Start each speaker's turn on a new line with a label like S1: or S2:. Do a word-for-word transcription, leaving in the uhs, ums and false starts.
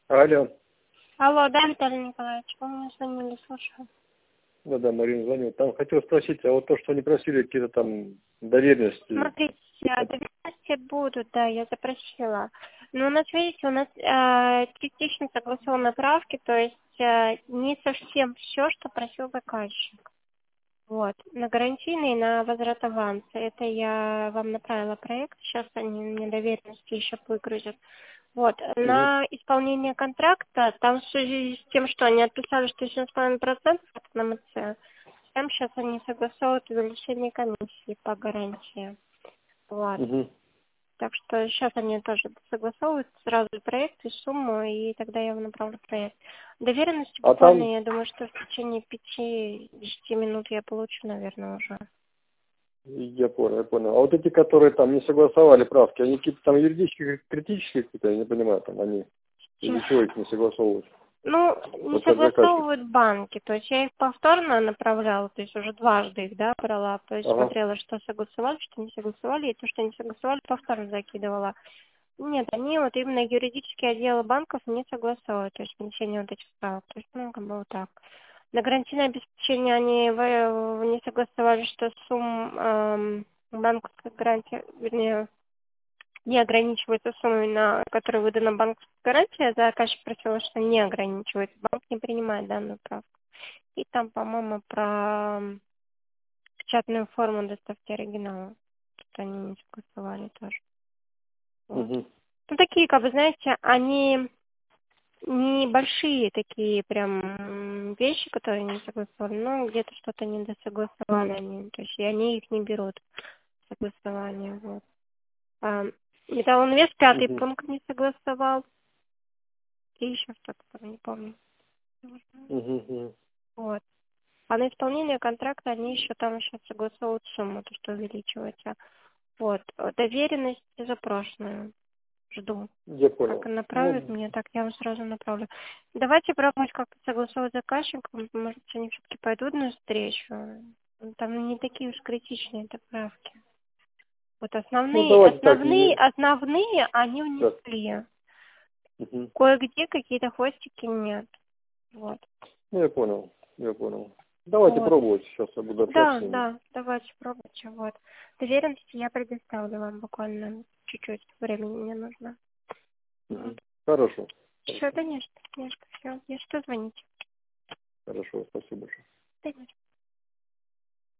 S1: Алло.
S2: Алло, да, Виталий Николаевич, вы мне звонили, слушаю.
S1: Да, да, Марина звонила. Там хотел спросить, а вот то, что они просили какие-то там доверенности.
S2: Смотрите, а, доверенности будут, да, я запросила. Но у нас, видите, у нас э, частично согласованы правки, то есть э, не совсем все, что просил заказчик. Вот, на гарантийный и на возврат аванса. Это я вам направила проект, сейчас они мне доверенности еще выгрузят. Вот,
S1: Угу.
S2: на исполнение контракта, там в связи с тем, что они отписали, что семь с половиной процентов от НМЦ, там сейчас они согласовывают увеличение комиссии по гарантии. Вот.
S1: Угу.
S2: Так что сейчас они тоже согласовывают сразу проект и сумму, и тогда я вам направлю проект. Доверенности
S1: А там,
S2: буквально, я думаю, что в течение пяти-десяти минут я получу, наверное, уже.
S1: я понял, я понял. А вот эти, которые там не согласовали правки, они какие-то там юридические, критические какие-то, я не понимаю, там они, из-за чего их не согласовывают?
S2: Ну, не
S1: Вот как заказчик.
S2: согласовывают банки, то есть я их повторно направляла, то есть уже дважды их, да, брала, то есть
S1: Ага.
S2: смотрела, что согласовали, что не согласовали, и то, что не согласовали, повторно закидывала. Нет, они вот именно юридические отделы банков не согласовывают, то есть внесение вот этих правок, то есть, ну, как бы вот так. На гарантийное обеспечение они в- не согласовали, что сумм эм, банковской гарантии, вернее, не ограничивается суммой, на которую выдана банковская гарантия. Заказчик просил, что не ограничивается. Банк не принимает данную правку. И там, по-моему, про печатную форму доставки оригинала. Что они не согласовали тоже. Вот.
S1: Угу.
S2: Ну, такие, как бы, знаете, они небольшие такие прям м, вещи, которые не согласовали, но где-то что-то не досогласовали они. То есть и они их не берут согласование. Вот. А, Металлоинвест пятый
S1: Угу.
S2: пункт не согласовал. И еще что-то там, не помню.
S1: Угу.
S2: Вот. А на исполнение контракта они еще там сейчас согласовывают сумму, то, что увеличивается. Вот. Доверенность запрошенную. Жду.
S1: Я
S2: Как
S1: понял.
S2: направят
S1: Ну,
S2: мне, так я вам сразу направлю. Давайте пробовать как-то согласовать с заказчиком. Может, они все-таки пойдут навстречу. Там не такие уж критичные это правки. Вот
S1: ну
S2: основные,
S1: давайте так
S2: основные,
S1: и...
S2: основные они
S1: Так.
S2: внесли.
S1: Угу.
S2: Кое-где какие-то хвостики нет. Вот.
S1: Ну, я понял, я понял. Давайте
S2: Вот.
S1: пробовать, сейчас я буду общаться
S2: Да,
S1: с ними.
S2: да, давайте пробуйте. Вот. Доверенности я предоставлю вам буквально чуть-чуть времени мне нужно. Вот.
S1: Угу. Хорошо.
S2: Все,
S1: Хорошо.
S2: конечно, конечно, все. Если что, звоните.
S1: Хорошо, спасибо большое.
S2: Конечно.